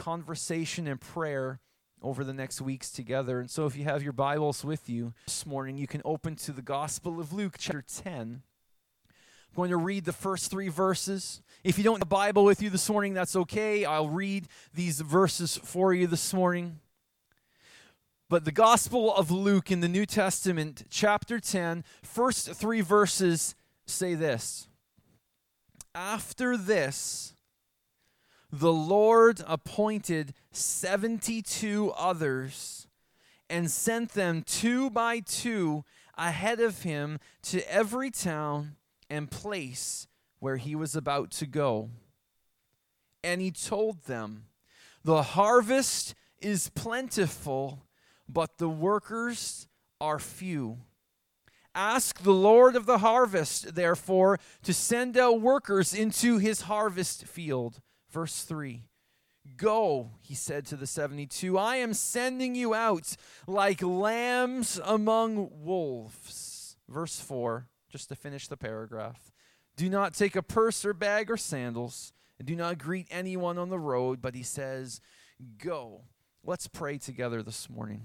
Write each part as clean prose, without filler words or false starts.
conversation and prayer over the next weeks together. And so if you have your Bibles with you this morning, you can open to the Gospel of Luke, chapter 10. I'm going to read the first 3 verses. If you don't have the Bible with you this morning, that's okay. I'll read these verses for you this morning. But the Gospel of Luke in the New Testament, chapter 10, first 3 verses say this. After this, the Lord appointed 72 others and sent them 2 by 2 ahead of him to every town and place where he was about to go. And he told them, the harvest is plentiful, but the workers are few. Ask the Lord of the harvest, therefore, to send out workers into his harvest field. Verse 3, go, he said to the 72, I am sending you out like lambs among wolves. Verse 4, just to finish the paragraph. Do not take a purse or bag or sandals, and do not greet anyone on the road, but he says, go. Let's pray together this morning.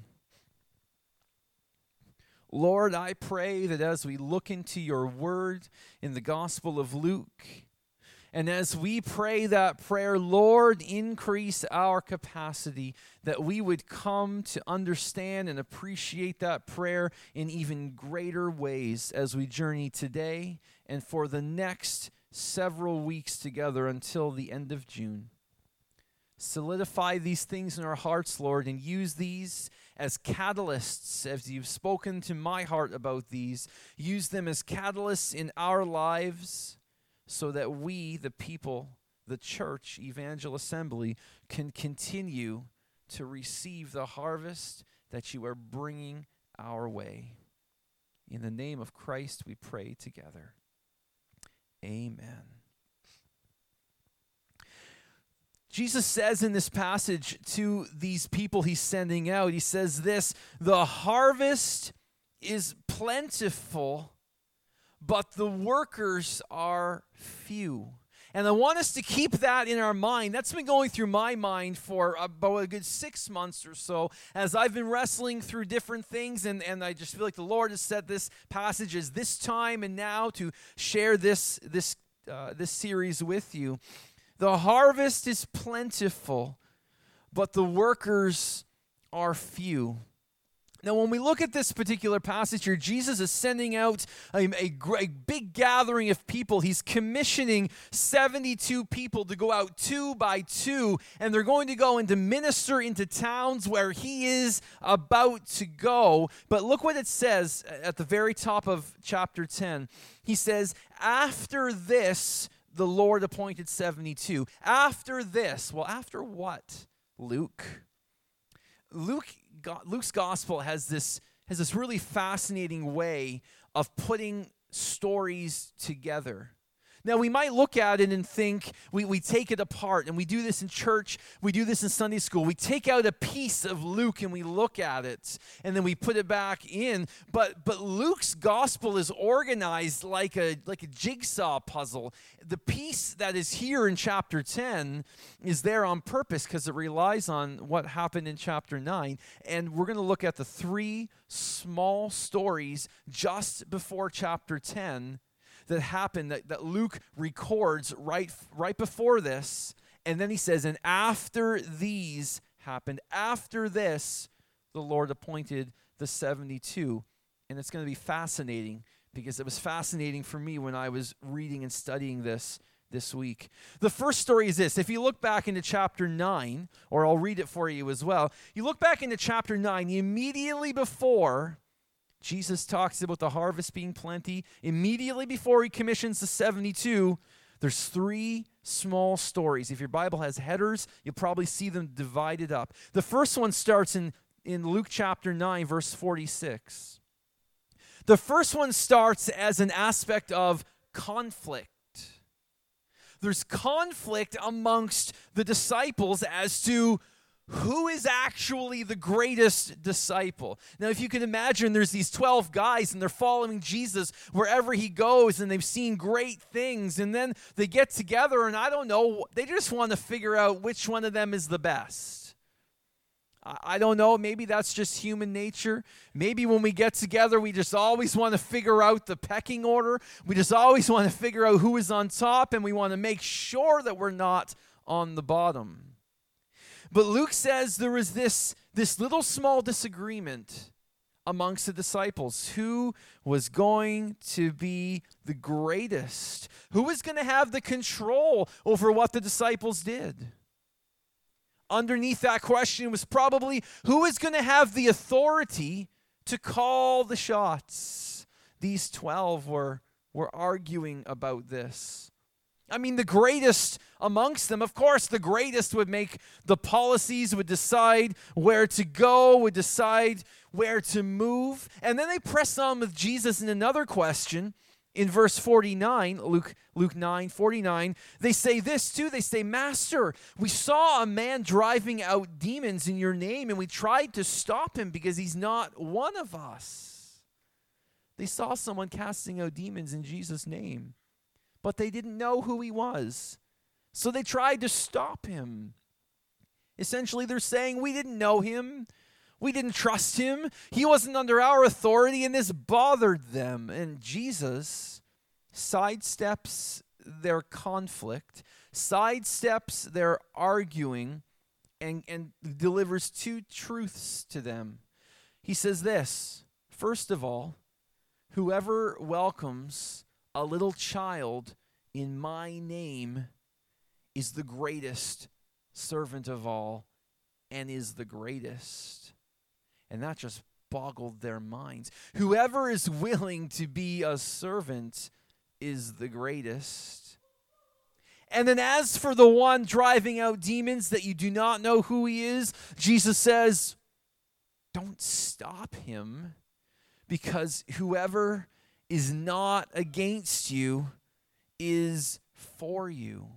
Lord, I pray that as we look into your word in the Gospel of Luke, and as we pray that prayer, Lord, increase our capacity that we would come to understand and appreciate that prayer in even greater ways as we journey today and for the next several weeks together until the end of June. Solidify these things in our hearts, Lord, and use these as catalysts, as you've spoken to my heart about these. Use them as catalysts in our lives so that we, the people, the church, Evangel Assembly, can continue to receive the harvest that you are bringing our way. In the name of Christ, we pray together. Amen. Jesus says in this passage to these people he's sending out, he says this, the harvest is plentiful, but the workers are few. And I want us to keep that in our mind. That's been going through my mind for about a good 6 months or so as I've been wrestling through different things, and I just feel like the Lord has set this passage as this time and now to share this series with you. The harvest is plentiful, but the workers are few. Now, when we look at this particular passage here, Jesus is sending out a big gathering of people. He's commissioning 72 people to go out 2 by 2, and they're going to go and to minister into towns where he is about to go. But look what it says at the very top of chapter 10. He says, after this, the Lord appointed 72. After this, well, after what, Luke? Luke's gospel has this really fascinating way of putting stories together. Now, we might look at it and think, we take it apart, and we do this in church, we do this in Sunday school. We take out a piece of Luke and we look at it, and then we put it back in. But Luke's gospel is organized like a jigsaw puzzle. The piece that is here in chapter 10 is there on purpose because it relies on what happened in chapter 9. And we're going to look at the 3 small stories just before chapter 10 that happened, that Luke records right before this. And then he says, and after these happened, after this, the Lord appointed the 72. And it's going to be fascinating because it was fascinating for me when I was reading and studying this week. The first story is this. If you look back into chapter 9, or I'll read it for you as well. You look back into chapter 9, immediately before Jesus talks about the harvest being plenty, immediately before he commissions the 72, there's 3 small stories. If your Bible has headers, you'll probably see them divided up. The first one starts in Luke chapter 9, verse 46. The first one starts as an aspect of conflict. There's conflict amongst the disciples as to who is actually the greatest disciple? Now, if you can imagine, there's these 12 guys, and they're following Jesus wherever he goes, and they've seen great things, and then they get together, and I don't know, they just want to figure out which one of them is the best. I don't know, maybe that's just human nature. Maybe when we get together, we just always want to figure out the pecking order. We just always want to figure out who is on top, and we want to make sure that we're not on the bottom. But Luke says there was this little small disagreement amongst the disciples. Who was going to be the greatest? Who was going to have the control over what the disciples did? Underneath that question was probably who is going to have the authority to call the shots. These 12 were arguing about this. I mean, the greatest amongst them, of course, the greatest would make the policies, would decide where to go, would decide where to move. And then they press on with Jesus in another question. In verse 49, Luke 9:49, they say this too. They say, "Master, we saw a man driving out demons in your name, and we tried to stop him because he's not one of us." They saw someone casting out demons in Jesus' name, but they didn't know who he was. So they tried to stop him. Essentially, they're saying, we didn't know him. We didn't trust him. He wasn't under our authority, and this bothered them. And Jesus sidesteps their conflict, sidesteps their arguing, and delivers two truths to them. He says this, first of all, whoever welcomes a little child in my name is the greatest servant of all and is the greatest. And that just boggled their minds. Whoever is willing to be a servant is the greatest. And then as for the one driving out demons that you do not know who he is, Jesus says, don't stop him, because whoever is not against you is for you.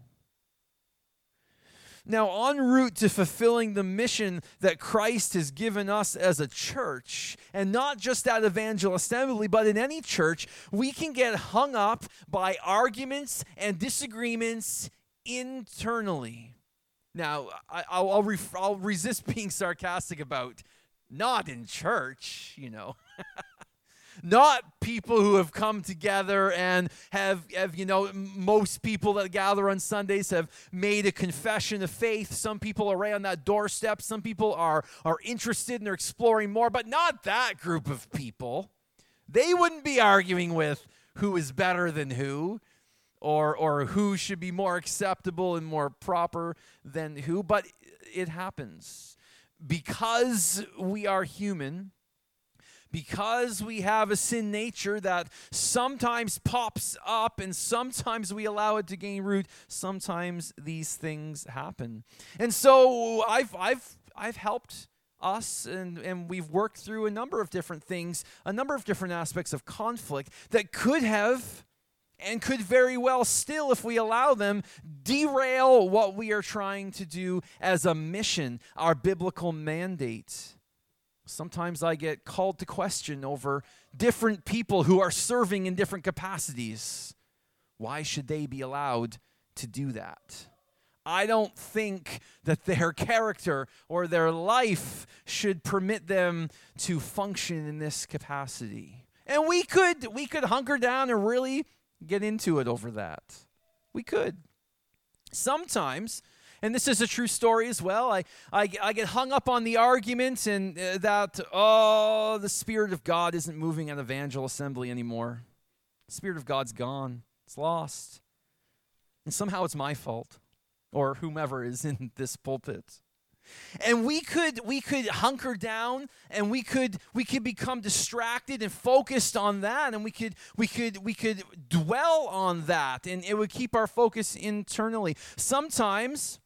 Now, en route to fulfilling the mission that Christ has given us as a church, and not just at Evangel Assembly, but in any church, we can get hung up by arguments and disagreements internally. Now, I'll resist being sarcastic about not in church, Not people who have come together and have most people that gather on Sundays have made a confession of faith. Some people are right on that doorstep. Some people are interested and they're exploring more, but not that group of people. They wouldn't be arguing with who is better than who or who should be more acceptable and more proper than who, but it happens. Because we are human, because we have a sin nature that sometimes pops up and sometimes we allow it to gain root, sometimes these things happen. And so I've helped us and we've worked through a number of different things, a number of different aspects of conflict that could have and could very well still, if we allow them, derail what we are trying to do as a mission, our biblical mandate. Sometimes I get called to question over different people who are serving in different capacities. Why should they be allowed to do that? I don't think that their character or their life should permit them to function in this capacity. And we could hunker down and really get into it over that. We could. Sometimes, and this is a true story as well, I get hung up on the argument and that, the Spirit of God isn't moving at Evangel Assembly anymore. The Spirit of God's gone. It's lost. And somehow it's my fault, or whomever is in this pulpit. And we could hunker down and we could become distracted and focused on that, and we could dwell on that, and it would keep our focus internally. Sometimes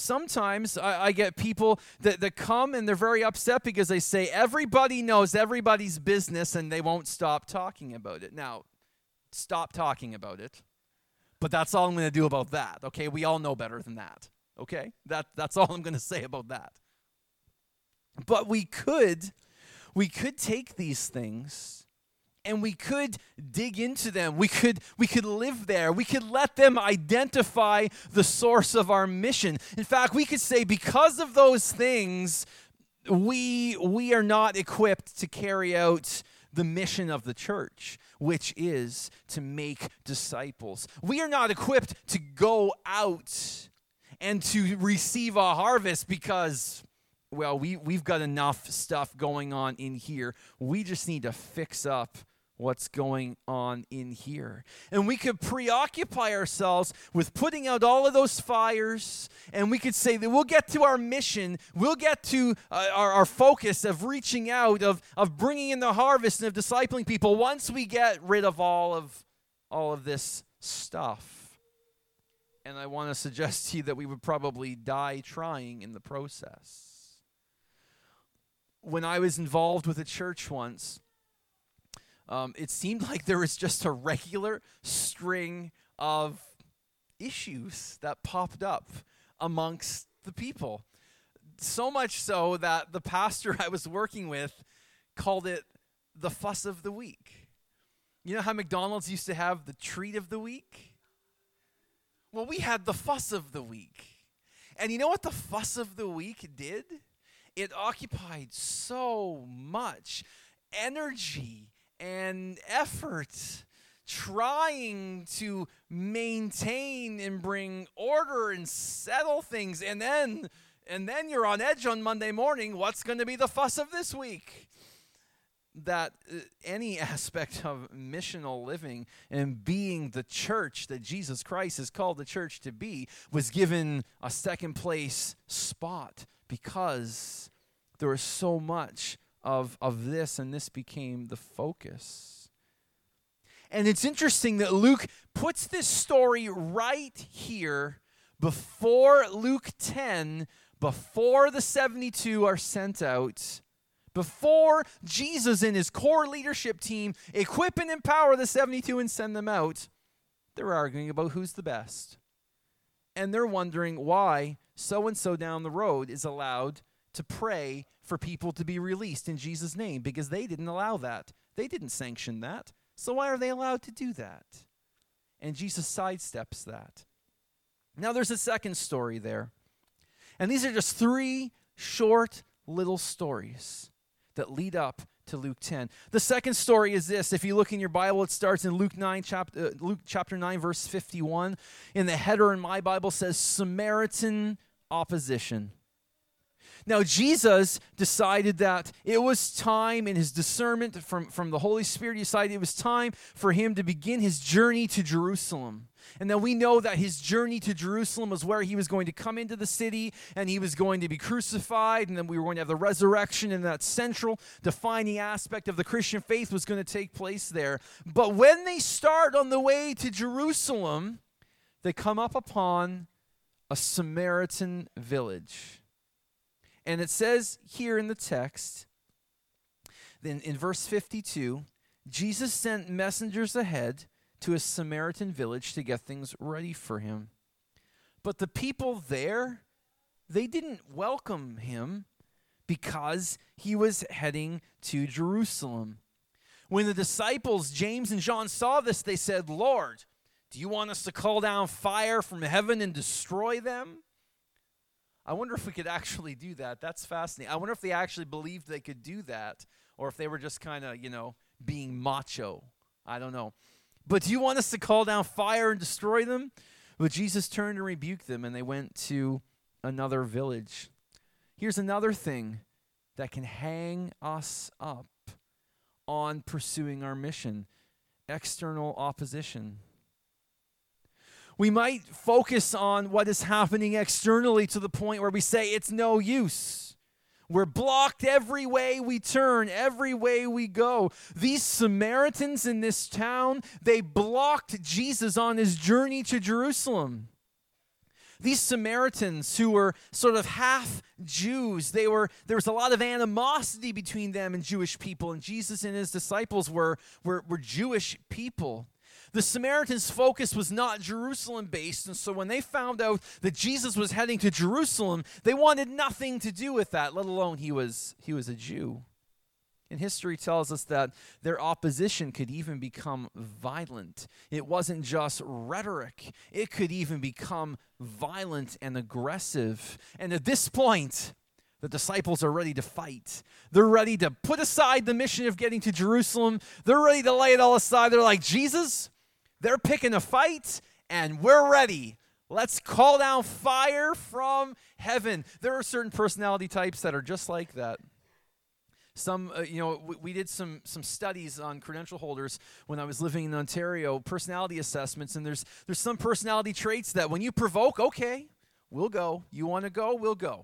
I get people that come and they're very upset because they say everybody knows everybody's business and they won't stop talking about it. Now, stop talking about it. But that's all I'm going to do about that, okay? We all know better than that, okay? That's all I'm going to say about that. But we could take these things and we could dig into them. We could live there. We could let them identify the source of our mission. In fact, we could say because of those things, we are not equipped to carry out the mission of the church, which is to make disciples. We are not equipped to go out and to receive a harvest because, well, we've got enough stuff going on in here. We just need to fix up what's going on in here. And we could preoccupy ourselves with putting out all of those fires, and we could say that we'll get to our mission, we'll get to our focus of reaching out, of bringing in the harvest and of discipling people once we get rid of all of this stuff. And I want to suggest to you that we would probably die trying in the process. When I was involved with a church once, it seemed like there was just a regular string of issues that popped up amongst the people. So much so that the pastor I was working with called it the fuss of the week. You know how McDonald's used to have the treat of the week? Well, we had the fuss of the week. And you know what the fuss of the week did? It occupied so much energy and effort trying to maintain and bring order and settle things. And then you're on edge on Monday morning. What's going to be the fuss of this week? That any aspect of missional living and being the church that Jesus Christ has called the church to be was given a second place spot because there was so much of this, and this became the focus. And it's interesting that Luke puts this story right here before Luke 10, before the 72 are sent out, before Jesus and his core leadership team equip and empower the 72 and send them out. They're arguing about who's the best. And they're wondering why so-and-so down the road is allowed to pray for people to be released in Jesus' name, because they didn't allow that. They didn't sanction that. So why are they allowed to do that? And Jesus sidesteps that. Now there's a second story there. And these are just three short little stories that lead up to Luke 10. The second story is this. If you look in your Bible, it starts in Luke chapter 9, verse 51. In the header in my Bible says Samaritan opposition. Now, Jesus decided that it was time, in his discernment from the Holy Spirit, he decided it was time for him to begin his journey to Jerusalem. And then we know that his journey to Jerusalem was where he was going to come into the city and he was going to be crucified, and then we were going to have the resurrection, and that central defining aspect of the Christian faith was going to take place there. But when they start on the way to Jerusalem, they come up upon a Samaritan village. And it says here in the text, then in verse 52, Jesus sent messengers ahead to a Samaritan village to get things ready for him. But the people there, they didn't welcome him because he was heading to Jerusalem. When the disciples, James and John, saw this, they said, "Lord, do you want us to call down fire from heaven and destroy them?" I wonder if we could actually do that. That's fascinating. I wonder if they actually believed they could do that, or if they were just kind of, being macho. I don't know. But do you want us to call down fire and destroy them? But Jesus turned and rebuked them, and they went to another village. Here's another thing that can hang us up on pursuing our mission: external opposition. We might focus on what is happening externally to the point where we say it's no use. We're blocked every way we turn, every way we go. These Samaritans in this town, they blocked Jesus on his journey to Jerusalem. These Samaritans who were sort of half Jews, there was a lot of animosity between them and Jewish people, and Jesus and his disciples were Jewish people. The Samaritans' focus was not Jerusalem-based, and so when they found out that Jesus was heading to Jerusalem, they wanted nothing to do with that, let alone he was a Jew. And history tells us that their opposition could even become violent. It wasn't just rhetoric. It could even become violent and aggressive. And at this point, the disciples are ready to fight. They're ready to put aside the mission of getting to Jerusalem. They're ready to lay it all aside. They're like, Jesus, they're picking a fight, and we're ready. Let's call down fire from heaven. There are certain personality types that are just like that. Some, we did some studies on credential holders when I was living in Ontario, personality assessments, and there's some personality traits that when you provoke, okay, we'll go. You want to go? We'll go.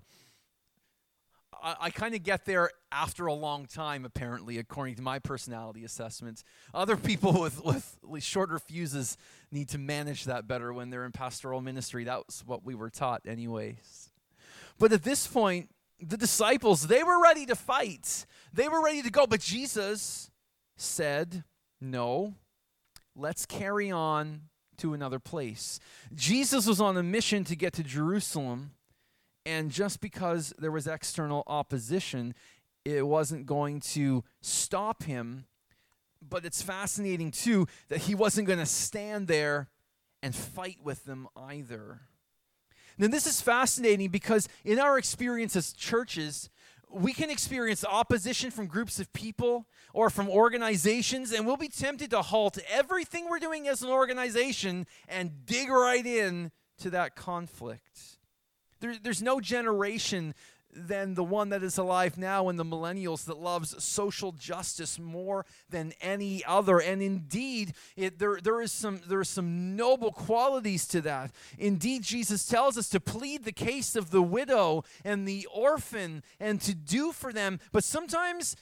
I kind of get there after a long time, apparently, according to my personality assessment. Other people with shorter fuses need to manage that better when they're in pastoral ministry. That was what we were taught anyways. But at this point, the disciples, they were ready to fight. They were ready to go. But Jesus said, no, let's carry on to another place. Jesus was on a mission to get to Jerusalem. And just because there was external opposition, it wasn't going to stop him. But it's fascinating, too, that he wasn't going to stand there and fight with them either. Now, this is fascinating because in our experience as churches, we can experience opposition from groups of people or from organizations, and we'll be tempted to halt everything we're doing as an organization and dig right in to that conflict. There's no generation than the one that is alive now in the millennials that loves social justice more than any other. And indeed, there are some noble qualities to that. Indeed, Jesus tells us to plead the case of the widow and the orphan and to do for them. But sometimes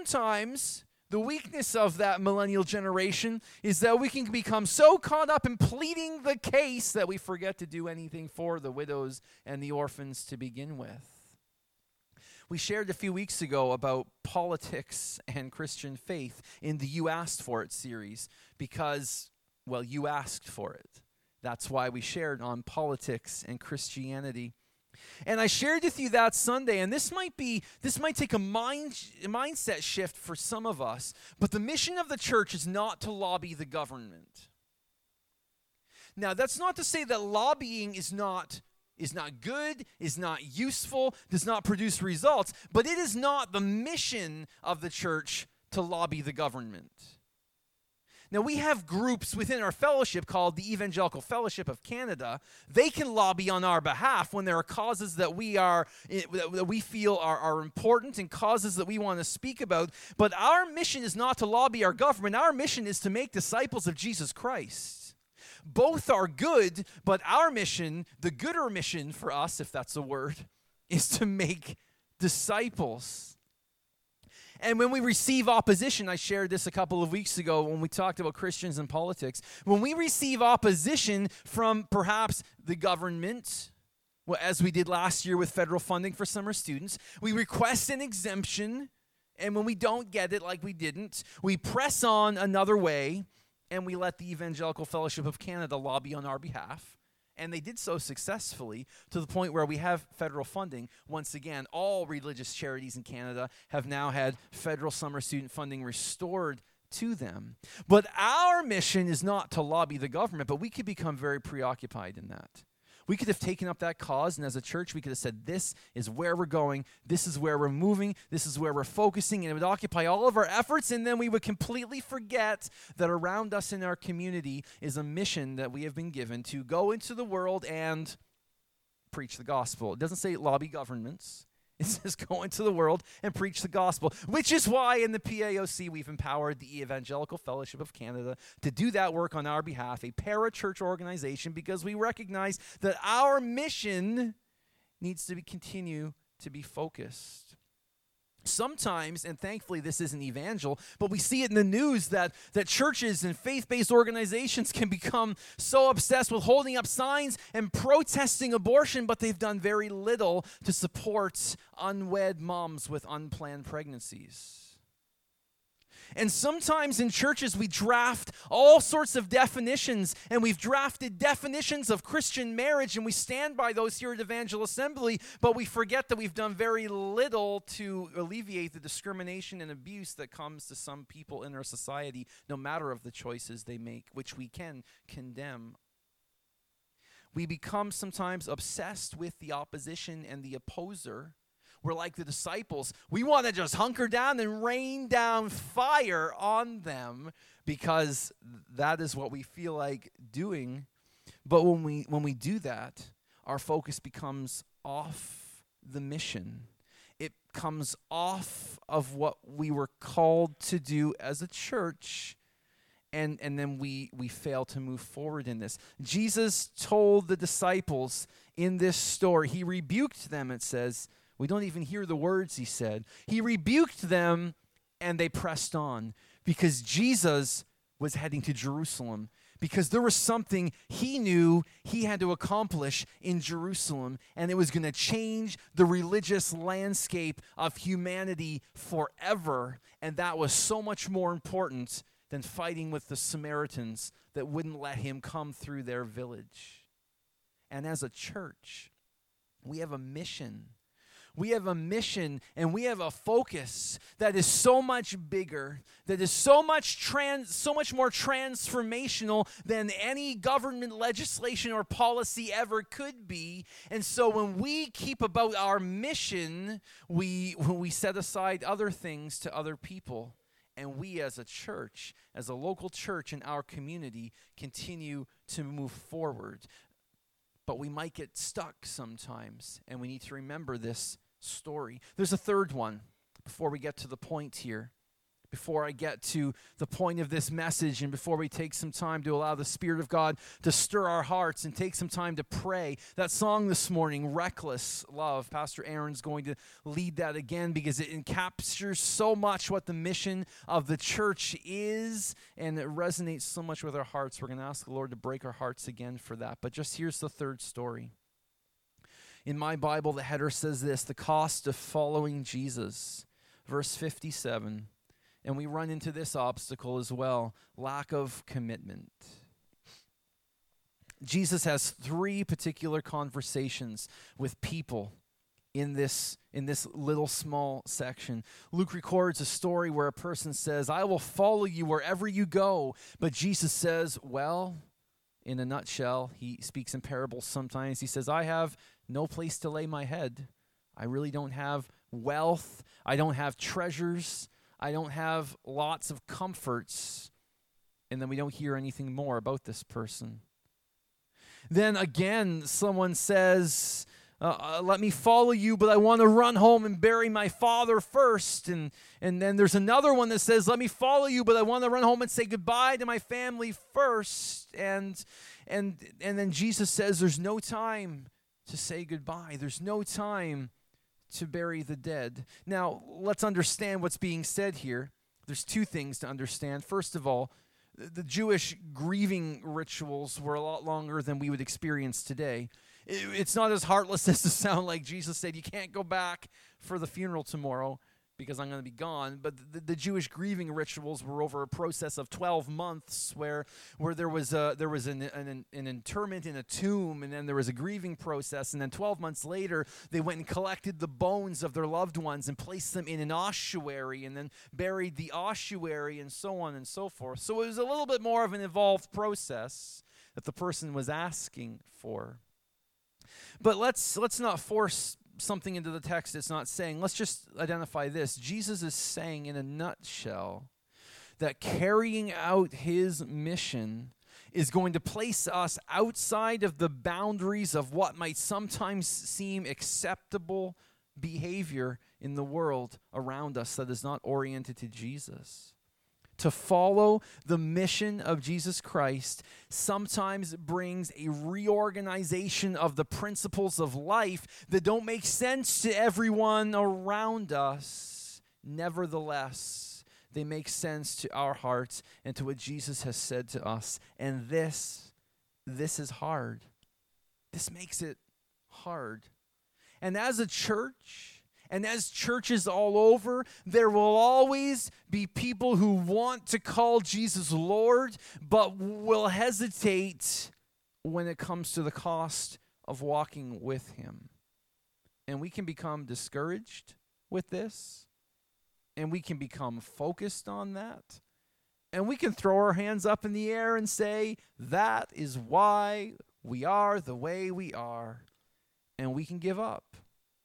the weakness of that millennial generation is that we can become so caught up in pleading the case that we forget to do anything for the widows and the orphans to begin with. We shared a few weeks ago about politics and Christian faith in the You Asked For It series because, well, you asked for it. That's why we shared on politics and Christianity. And I shared with you that Sunday, and this might take a mindset shift for some of us, but the mission of the church is not to lobby the government. Now, that's not to say that lobbying is not good, is not useful, does not produce results, but it is not the mission of the church to lobby the government. Now, we have groups within our fellowship called the Evangelical Fellowship of Canada. They can lobby on our behalf when there are causes that we feel are important and causes that we want to speak about. But our mission is not to lobby our government. Our mission is to make disciples of Jesus Christ. Both are good, but our mission, the gooder mission for us, if that's a word, is to make disciples. And when we receive opposition, I shared this a couple of weeks ago when we talked about Christians and politics. When we receive opposition from perhaps the government, well, as we did last year with federal funding for summer students, we request an exemption. And when we don't get it, like we didn't, we press on another way and we let the Evangelical Fellowship of Canada lobby on our behalf. And they did so successfully to the point where we have federal funding. Once again, all religious charities in Canada have now had federal summer student funding restored to them. But our mission is not to lobby the government, but we could become very preoccupied in that. We could have taken up that cause, and as a church, we could have said, this is where we're going, this is where we're moving, this is where we're focusing, and it would occupy all of our efforts, and then we would completely forget that around us in our community is a mission that we have been given to go into the world and preach the gospel. It doesn't say lobby governments. It says go into the world and preach the gospel, which is why in the PAOC we've empowered the Evangelical Fellowship of Canada to do that work on our behalf, a para-church organization, because we recognize that our mission needs to continue to be focused. Sometimes, and thankfully this isn't evangel, but we see it in the news that churches and faith-based organizations can become so obsessed with holding up signs and protesting abortion, but they've done very little to support unwed moms with unplanned pregnancies. And sometimes in churches we draft all sorts of definitions, and we've drafted definitions of Christian marriage, and we stand by those here at Evangel Assembly, but we forget that we've done very little to alleviate the discrimination and abuse that comes to some people in our society, no matter of the choices they make, which we can condemn. We become sometimes obsessed with the opposition and the opposer. We're like the disciples. We want to just hunker down and rain down fire on them because that is what we feel like doing. But when we do that, our focus becomes off the mission. It comes off of what we were called to do as a church. And then we fail to move forward in this. Jesus told the disciples in this story, he rebuked them, it says. We don't even hear the words he said. He rebuked them, and they pressed on because Jesus was heading to Jerusalem, because there was something he knew he had to accomplish in Jerusalem, and it was going to change the religious landscape of humanity forever, and that was so much more important than fighting with the Samaritans that wouldn't let him come through their village. And as a church, we have a mission. We have a mission and we have a focus that is so much bigger, that is so much more transformational than any government legislation or policy ever could be. And so when we keep about our mission, we set aside other things to other people. And we as a church, as a local church in our community, continue to move forward. But we might get stuck sometimes, and we need to remember this story. There's a third one before we get to the point here. Before I get to the point of this message, and before we take some time to allow the Spirit of God to stir our hearts and take some time to pray. That song this morning, Reckless Love, Pastor Aaron's going to lead that again because it encaptures so much what the mission of the church is, and it resonates so much with our hearts. We're going to ask the Lord to break our hearts again for that. But just here's the third story. In my Bible, the header says this: the cost of following Jesus. Verse 57. And we run into this obstacle as well, lack of commitment. Jesus has 3 particular conversations with people in this little small section. Luke records a story where a person says, "I will follow you wherever you go." But Jesus says, well, in a nutshell, he speaks in parables sometimes. He says, "I have no place to lay my head. I really don't have wealth. I don't have treasures. I don't have lots of comforts." And then we don't hear anything more about this person. Then again, someone says, "Let me follow you, but I want to run home and bury my father first." And then there's another one that says, "Let me follow you, but I want to run home and say goodbye to my family first." And then Jesus says there's no time to say goodbye. There's no time to bury the dead. Now, let's understand what's being said here. There's 2 things to understand. First of all, the Jewish grieving rituals were a lot longer than we would experience today. It's not as heartless as to sound like Jesus said, "You can't go back for the funeral tomorrow because I'm going to be gone." But the Jewish grieving rituals were over a process of 12 months where there was an interment in a tomb, and then there was a grieving process, and then 12 months later they went and collected the bones of their loved ones and placed them in an ossuary and then buried the ossuary, and so on and so forth. So it was a little bit more of an involved process that the person was asking for. But let's not force something into the text it's not saying. Let's just identify this. Jesus is saying in a nutshell that carrying out his mission is going to place us outside of the boundaries of what might sometimes seem acceptable behavior in the world around us that is not oriented to Jesus. To follow the mission of Jesus Christ sometimes brings a reorganization of the principles of life that don't make sense to everyone around us. Nevertheless, they make sense to our hearts and to what Jesus has said to us. And this is hard. This makes it hard. And as a church, And as churches all over, there will always be people who want to call Jesus Lord, but will hesitate when it comes to the cost of walking with him. And we can become discouraged with this, and we can become focused on that, and we can throw our hands up in the air and say, that is why we are the way we are, and we can give up.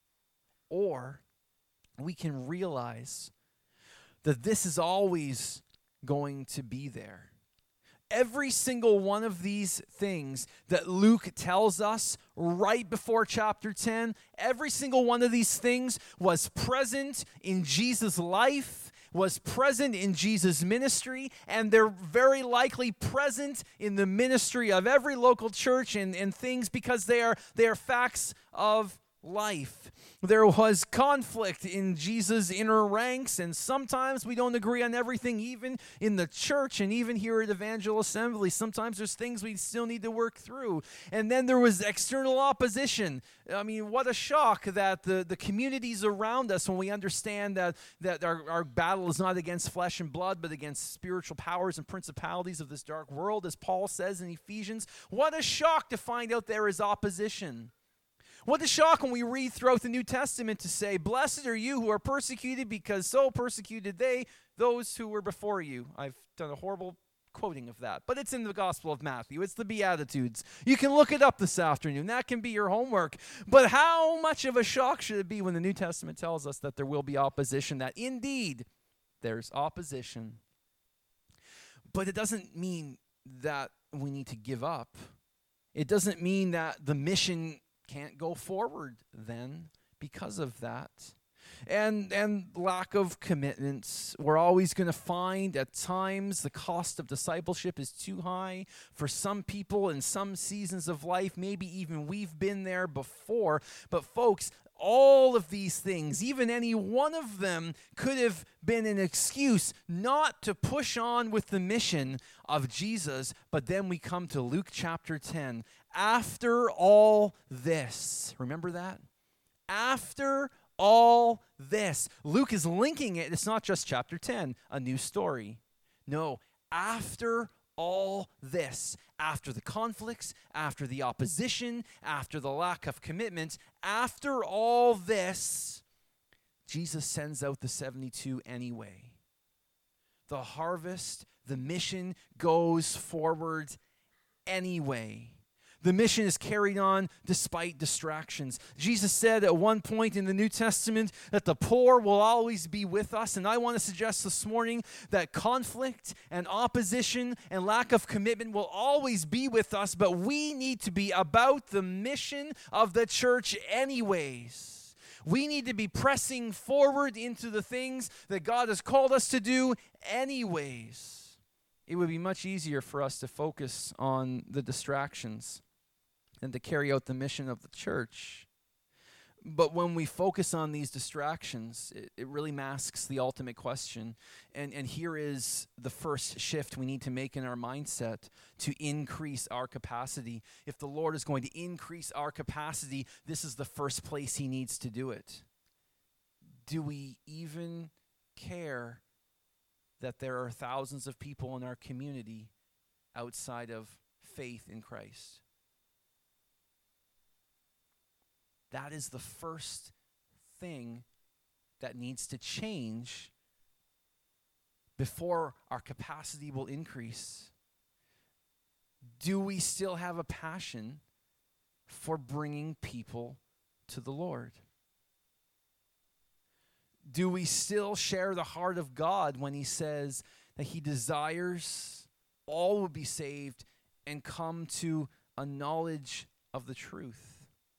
Or we can realize that this is always going to be there. Every single one of these things that Luke tells us right before chapter 10, every single one of these things was present in Jesus' life, was present in Jesus' ministry, and they're very likely present in the ministry of every local church and things, because they are facts of life. There was conflict in Jesus' inner ranks, and sometimes we don't agree on everything, even in the church and even here at Evangel Assembly. Sometimes there's things we still need to work through. And then there was external opposition. I mean, what a shock that the communities around us, when we understand that our battle is not against flesh and blood, but against spiritual powers and principalities of this dark world, as Paul says in Ephesians. What a shock to find out there is opposition. What a shock when we read throughout the New Testament to say, blessed are you who are persecuted, because so persecuted they those who were before you. I've done a horrible quoting of that, but it's in the Gospel of Matthew. It's the Beatitudes. You can look it up this afternoon. That can be your homework. But how much of a shock should it be when the New Testament tells us that there will be opposition, that indeed there's opposition. But it doesn't mean that we need to give up. It doesn't mean that the mission can't go forward then because of that. And lack of commitments. We're always going to find at times the cost of discipleship is too high for some people in some seasons of life. Maybe even we've been there before. But folks, all of these things, even any one of them, could have been an excuse not to push on with the mission of Jesus. But then we come to Luke chapter 10. After all this, remember that? After all this. Luke is linking it. It's not just chapter 10, a new story. No, after all this, after the conflicts, after the opposition, after the lack of commitment, after all this, Jesus sends out the 72 anyway. The harvest, the mission goes forward anyway. The mission is carried on despite distractions. Jesus said at one point in the New Testament that the poor will always be with us. And I want to suggest this morning that conflict and opposition and lack of commitment will always be with us, but we need to be about the mission of the church anyways. We need to be pressing forward into the things that God has called us to do anyways. It would be much easier for us to focus on the distractions and to carry out the mission of the church. But when we focus on these distractions, it really masks the ultimate question. And here is the first shift we need to make in our mindset to increase our capacity. If the Lord is going to increase our capacity, this is the first place he needs to do it. Do we even care that there are thousands of people in our community outside of faith in Christ? That is the first thing that needs to change before our capacity will increase. Do we still have a passion for bringing people to the Lord? Do we still share the heart of God when he says that he desires all will be saved and come to a knowledge of the truth?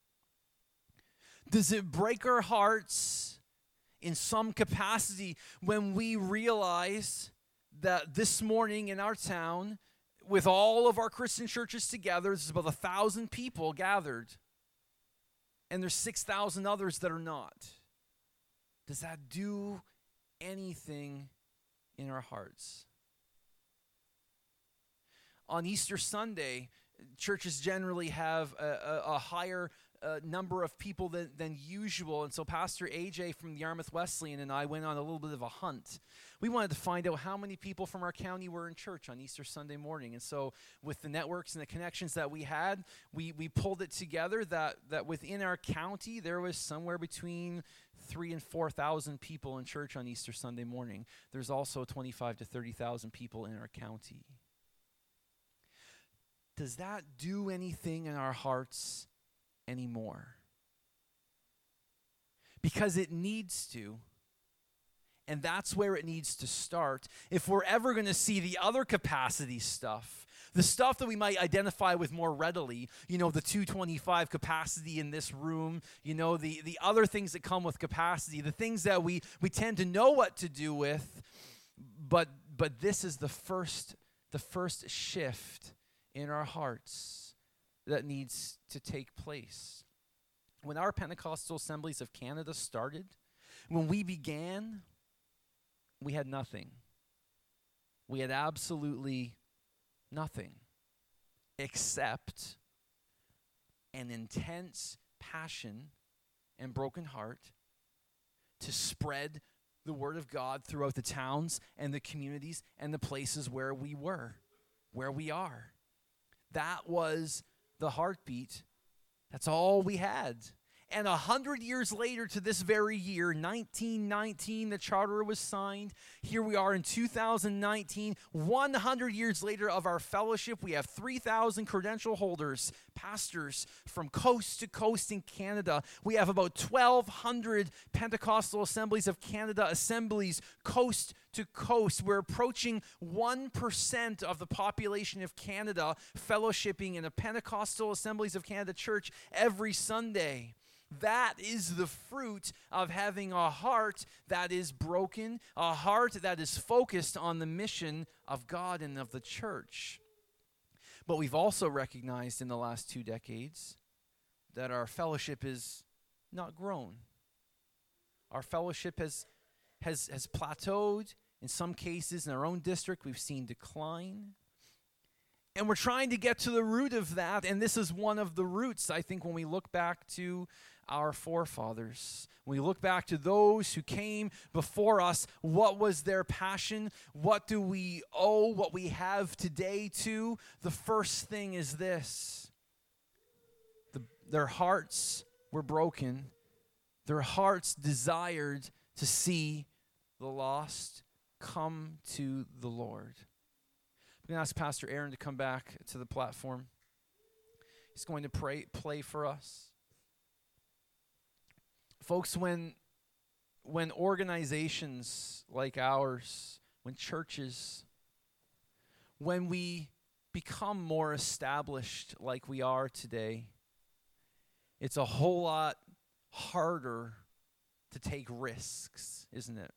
Does it break our hearts in some capacity when we realize that this morning in our town, with all of our Christian churches together, there's about 1,000 people gathered, and there's 6,000 others that are not? Does that do anything in our hearts? On Easter Sunday, churches generally have a higher number of people than usual. And so Pastor AJ from the Yarmouth Wesleyan and I went on a little bit of a hunt. We wanted to find out how many people from our county were in church on Easter Sunday morning. And so with the networks and the connections that we had, we pulled it together that within our county there was somewhere between 3,000 and 4,000 people in church on Easter Sunday morning. There's also 25,000 to 30,000 people in our county. Does that do anything in our hearts anymore? Because it needs to. And that's where it needs to start. If we're ever going to see the other capacity stuff, the stuff that we might identify with more readily, the 225 capacity in this room, the other things that come with capacity, the things that we tend to know what to do with, but this is the first shift in our hearts that needs to take place. When our Pentecostal Assemblies of Canada started, when we began, we had nothing. We had absolutely nothing except an intense passion and broken heart to spread the word of God throughout the towns and the communities and the places where we are. That was the heartbeat. That's all we had. And 100 years later to this very year, 1919, the charter was signed. Here we are in 2019, 100 years later of our fellowship. We have 3,000 credential holders, pastors from coast to coast in Canada. We have about 1,200 Pentecostal Assemblies of Canada assemblies coast to coast. We're approaching 1% of the population of Canada fellowshipping in a Pentecostal Assemblies of Canada church every Sunday. That is the fruit of having a heart that is broken, a heart that is focused on the mission of God and of the church. But we've also recognized in the last 2 decades that our fellowship is not grown. Our fellowship has plateaued. In some cases, in our own district, we've seen decline. And we're trying to get to the root of that, and this is one of the roots, I think, when we look back to our forefathers. When we look back to those who came before us, what was their passion? What do we owe what we have today to? The first thing is this. Their hearts were broken. Their hearts desired to see the lost come to the Lord. I'm going to ask Pastor Aaron to come back to the platform. He's going to play for us. Folks, when organizations like ours, when churches, when we become more established like we are today, it's a whole lot harder to take risks, isn't it?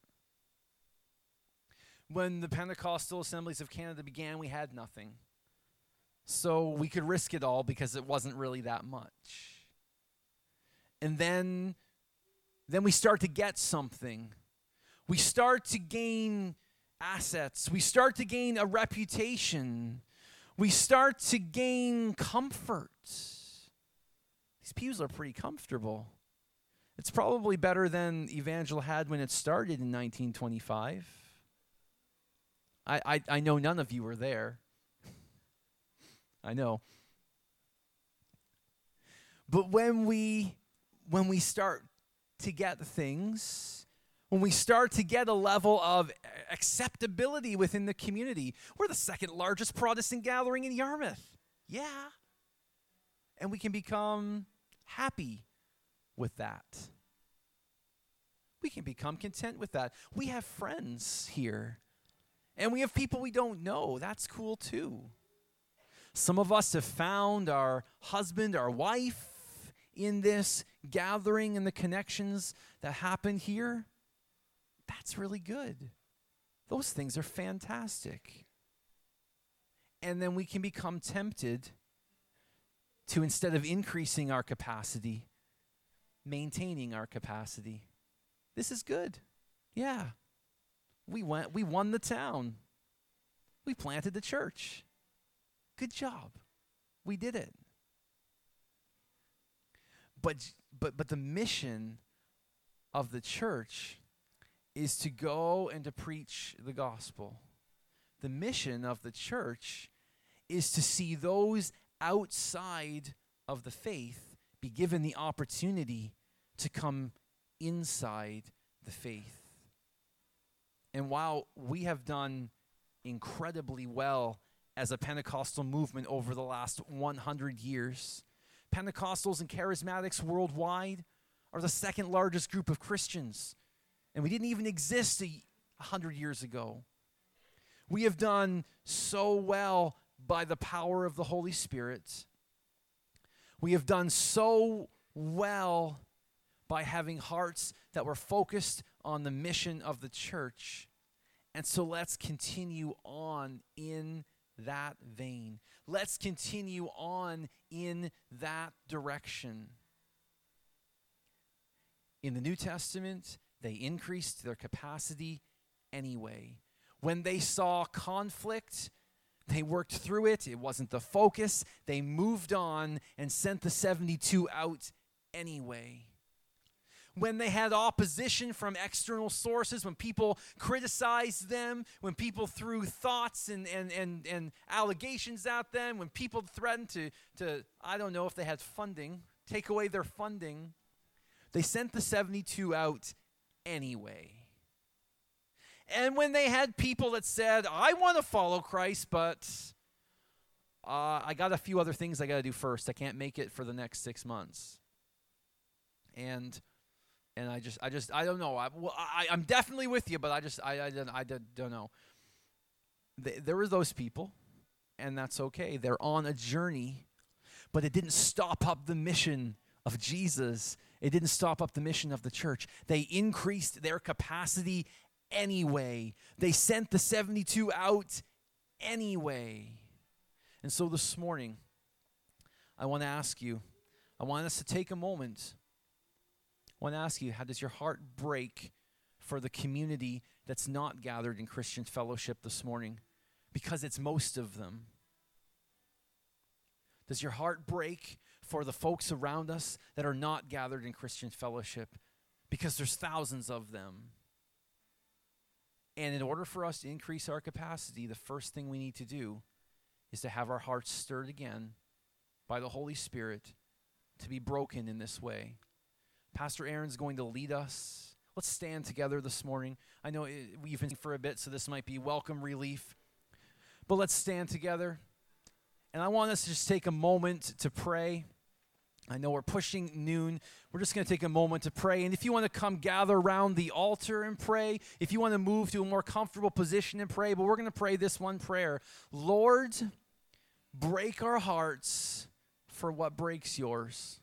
When the Pentecostal Assemblies of Canada began, we had nothing. So we could risk it all because it wasn't really that much. And then we start to get something. We start to gain assets. We start to gain a reputation. We start to gain comfort. These pews are pretty comfortable. It's probably better than Evangel had when it started in 1925. I know none of you were there. I know. But when we start to get things, when we start to get a level of acceptability within the community, we're the second largest Protestant gathering in Yarmouth. Yeah. And we can become happy with that. We can become content with that. We have friends here. And we have people we don't know. That's cool too. Some of us have found our husband, our wife in this gathering and the connections that happen here. That's really good. Those things are fantastic. And then we can become tempted to, instead of increasing our capacity, maintaining our capacity. This is good. Yeah. We won the town. We planted the church. Good job. We did it. But the mission of the church is to go and to preach the gospel. The mission of the church is to see those outside of the faith be given the opportunity to come inside the faith. And while we have done incredibly well as a Pentecostal movement over the last 100 years, Pentecostals and charismatics worldwide are the second largest group of Christians. And we didn't even exist 100 years ago. We have done so well by the power of the Holy Spirit. We have done so well by having hearts that were focused on the mission of the church. And so let's continue on in that vein. Let's continue on in that direction. In the New Testament, they increased their capacity anyway. When they saw conflict, they worked through it. It wasn't the focus. They moved on and sent the 72 out anyway. When they had opposition from external sources, when people criticized them, when people threw thoughts and allegations at them, when people threatened to, I don't know if they had funding, take away their funding, they sent the 72 out anyway. And when they had people that said, I want to follow Christ, but I got a few other things I got to do first. I can't make it for the next 6 months. And I don't know. I'm definitely with you, but I don't know. There were those people, and that's okay. They're on a journey, but it didn't stop up the mission of Jesus. It didn't stop up the mission of the church. They increased their capacity anyway. They sent the 72 out anyway. And so this morning, I want to ask you, I want us to take a moment. I want to ask you, how does your heart break for the community that's not gathered in Christian fellowship this morning? Because it's most of them. Does your heart break for the folks around us that are not gathered in Christian fellowship? Because there's thousands of them. And in order for us to increase our capacity, the first thing we need to do is to have our hearts stirred again by the Holy Spirit to be broken in this way. Pastor Aaron's going to lead us. Let's stand together this morning. I know we've been for a bit, so this might be welcome relief. But let's stand together. And I want us to just take a moment to pray. I know we're pushing noon. We're just going to take a moment to pray. And if you want to come gather around the altar and pray, if you want to move to a more comfortable position and pray, but we're going to pray this one prayer. Lord, break our hearts for what breaks yours.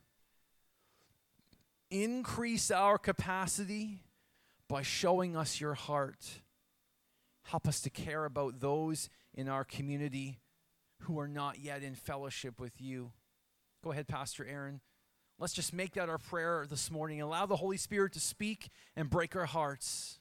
Increase our capacity by showing us your heart. Help us to care about those in our community who are not yet in fellowship with you. Go ahead, Pastor Aaron. Let's just make that our prayer this morning. Allow the Holy Spirit to speak and break our hearts.